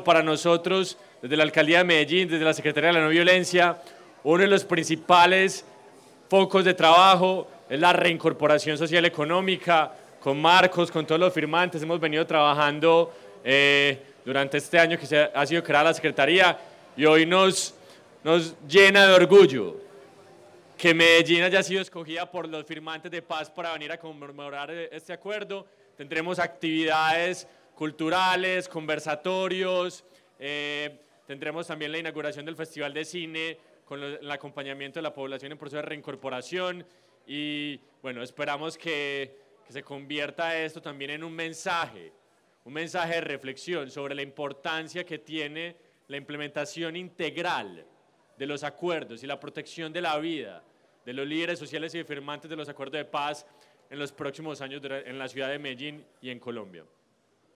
para nosotros, desde la Alcaldía de Medellín, desde la Secretaría de la No Violencia, uno de los principales focos de trabajo es la reincorporación social económica. Con Marcos, con todos los firmantes, hemos venido trabajando durante este año que ha sido creada la Secretaría, y hoy nos llena de orgullo que Medellín haya sido escogida por los firmantes de paz para venir a conmemorar este acuerdo. Tendremos actividades culturales, conversatorios, tendremos también la inauguración del Festival de Cine con el acompañamiento de la población en proceso de reincorporación, y bueno, esperamos que se convierta esto también en un mensaje de reflexión sobre la importancia que tiene la implementación integral de los acuerdos y la protección de la vida de los líderes sociales y firmantes de los acuerdos de paz en los próximos años en la ciudad de Medellín y en Colombia.